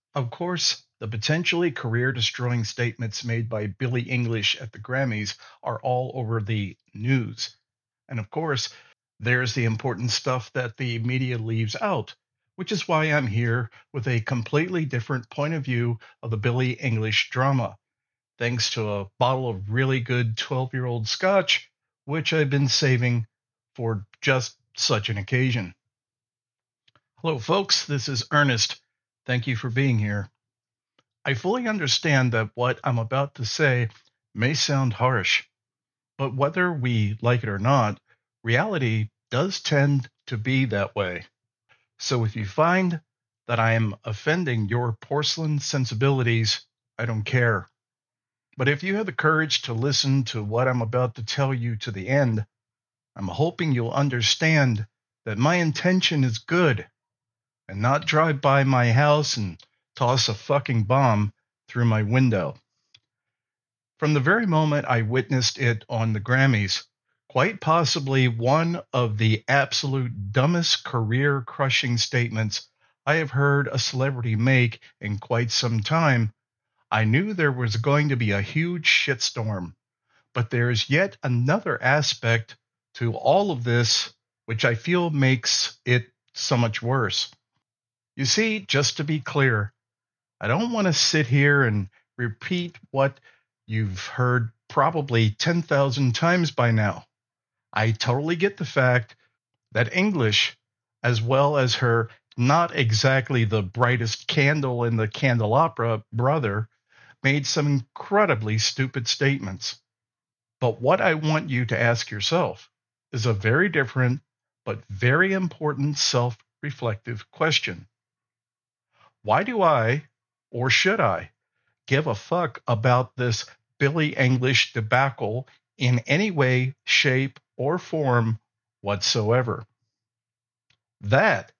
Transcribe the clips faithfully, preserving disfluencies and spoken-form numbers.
Of course, the potentially career destroying statements made by Billie English at the Grammys are all over the news. And of course, there's the important stuff that the media leaves out, which is why I'm here with a completely different point of view of the Billie English drama, thanks to a bottle of really good twelve year old scotch, which I've been saving for just such an occasion. Hello, folks. This is Ernest. Thank you for being here. I fully understand that what I'm about to say may sound harsh, but whether we like it or not, reality does tend to be that way. So if you find that I am offending your porcelain sensibilities, I don't care. But if you have the courage to listen to what I'm about to tell you to the end, I'm hoping you'll understand that my intention is good and not drive by my house and toss a fucking bomb through my window. From the very moment I witnessed it on the Grammys, quite possibly one of the absolute dumbest career crushing statements I have heard a celebrity make in quite some time, I knew there was going to be a huge shitstorm. But there's yet another aspect to all of this which I feel makes it so much worse. You see, just to be clear, I don't want to sit here and repeat what you've heard probably ten thousand times by now. I totally get the fact that English, as well as her not exactly the brightest candle in the candelabra brother, made some incredibly stupid statements. But what I want you to ask yourself is a very different but very important self reflective question. Why do I, or should I, give a fuck about this Billie English debacle in any way, shape, or form whatsoever? That,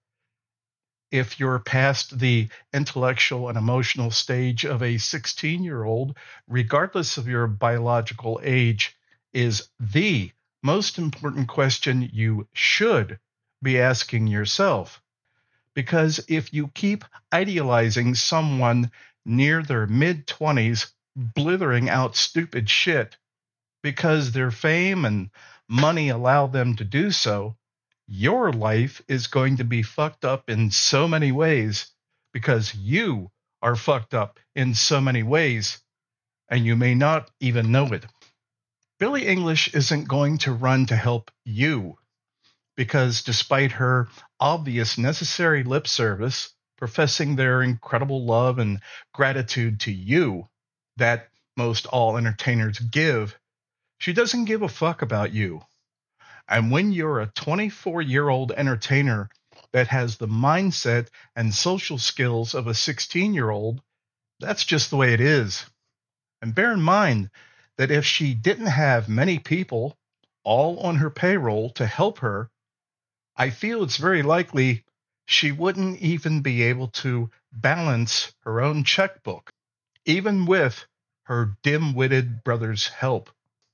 if you're past the intellectual and emotional stage of a sixteen year old, regardless of your biological age, is the most important question you should be asking yourself. Because if you keep idealizing someone near their mid twenties blithering out stupid shit because their fame and money allow them to do so, your life is going to be fucked up in so many ways because you are fucked up in so many ways and you may not even know it. Billie English isn't going to run to help you because despite her obvious necessary lip service, professing their incredible love and gratitude to you that most all entertainers give, she doesn't give a fuck about you. And when you're a twenty-four year old entertainer that has the mindset and social skills of a sixteen year old, that's just the way it is. And bear in mind that if she didn't have many people all on her payroll to help her, I feel it's very likely she wouldn't even be able to balance her own checkbook, even with her dim witted brother's help.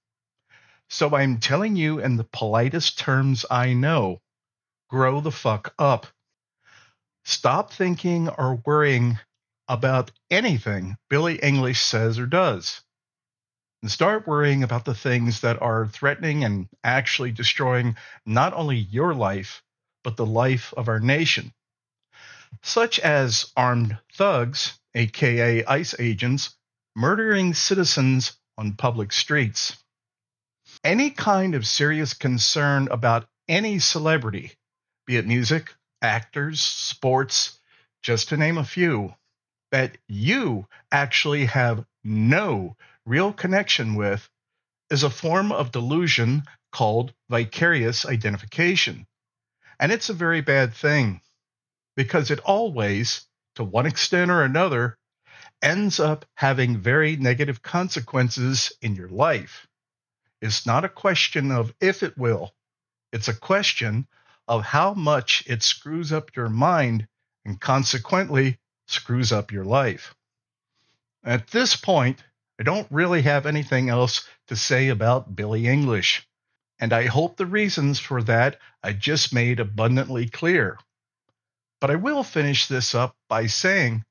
So I'm telling you in the politest terms I know, grow the fuck up. Stop thinking or worrying about anything Billie English says or does, and start worrying about the things that are threatening and actually destroying not only your life, but the life of our nation, such as armed thugs, aka ICE agents, murdering citizens on public streets. Any kind of serious concern about any celebrity, be it music, actors, sports, just to name a few, that you actually have no real connection with, is a form of delusion called vicarious identification. And it's a very bad thing because it always, to one extent or another, ends up having very negative consequences in your life. It's not a question of if it will, it's a question of how much it screws up your mind and consequently screws up your life. At this point, I don't really have anything else to say about Billie English, and I hope the reasons for that I just made abundantly clear. But I will finish this up by saying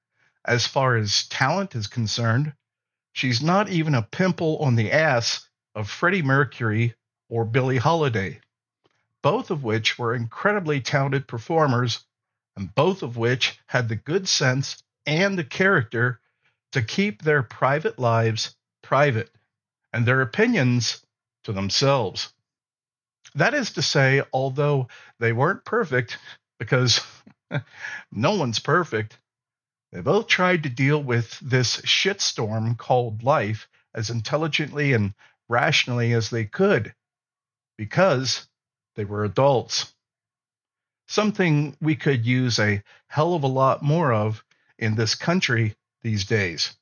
As far as talent is concerned, she's not even a pimple on the ass of Freddie Mercury or Billie Holiday, both of which were incredibly talented performers, and both of which had the good sense and the character to keep their private lives private and their opinions to themselves. That is to say, although they weren't perfect, because no one's perfect, they both tried to deal with this shitstorm called life as intelligently and rationally as they could, because they were adults. Something we could use a hell of a lot more of in this country these days.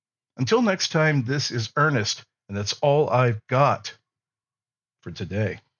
Until next time, this is Ernest, and that's all I've got for today.